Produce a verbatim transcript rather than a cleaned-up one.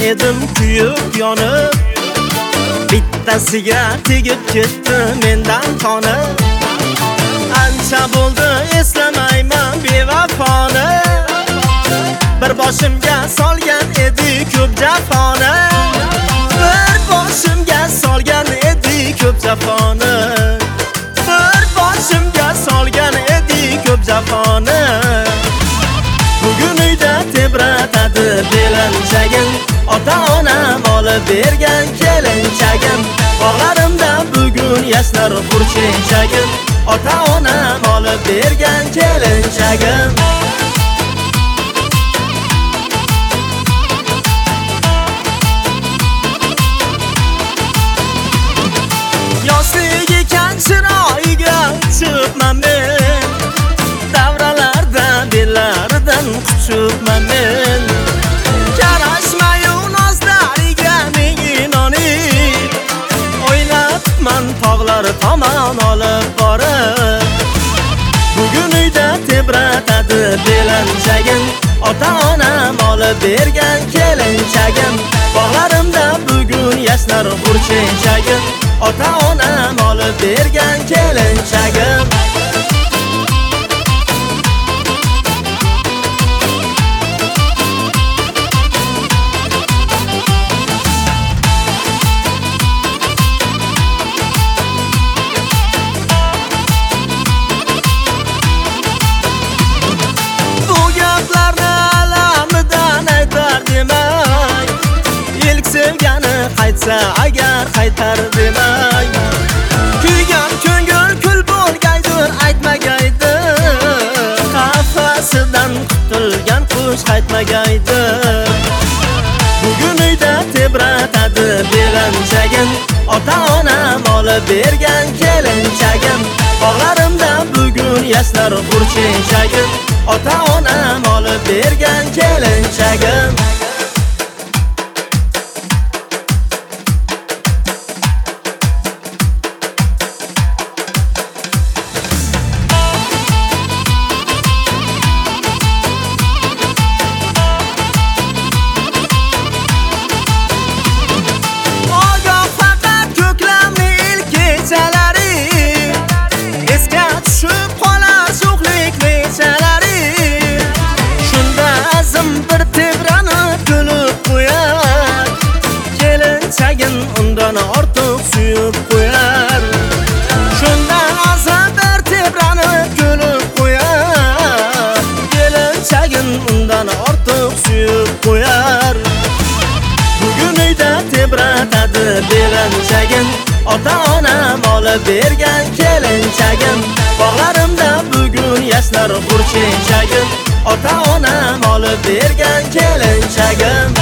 edim kuyib yonib, bittasiga tegib ketdi mendan qonib. Ancha bo'ldi eslamayman bevafoni, bir boshimga solgan edi ko'p jafoni, bir boshimga solgan edi ko'p jafoni, bir boshimga solgan edi ko'p jafoni. Bugun uyda tebratadi belanchagim, ota-onam olib bergan kelinchagim. Bog'larimda bugun yashnar xurchinchagim, ota-onam olib bergan kelinchagim. Yoshlik ekan chiroyiga chiqibman men, davralarda bellaridan quchibman men. Qarashmayu nozlariga men inonib, o'ylabman tog'lar tomon olib borib. Bugun uyda tebratadi belanchagim, ota-onam olib bergan kelinchagim. Bog'larimda bugun yashnar xurchinchagim, ota-onam olib bergan kelinchagim. Bu gaplarni alamidan aytar demay, ilk sevgani qaytsa agar qaytar demay. Kuygan ko'ngil kul bo'lgaydir aytmagaydi, qafasidan qutulgan qush qaytmagaydi. Bugun uyda tebratadi belanchagim, ota-onam olib bergan kelinchagim. Bog'larimda bugun yashnar xurchinchagim, ota-onam olib bergan kelinchagim. Undan ortiq suyib qo'yar, shundan azab bir tebranib kulib qo'yar. Kelinchagim undan ortiq suyib qo'yar. Bugun uyda tebratadi belanchagim, ota-onam olib bergan kelinchagim. Bog'larimda bugun yashnar xurchinchagim, ota-onam olib bergan kelinchagim.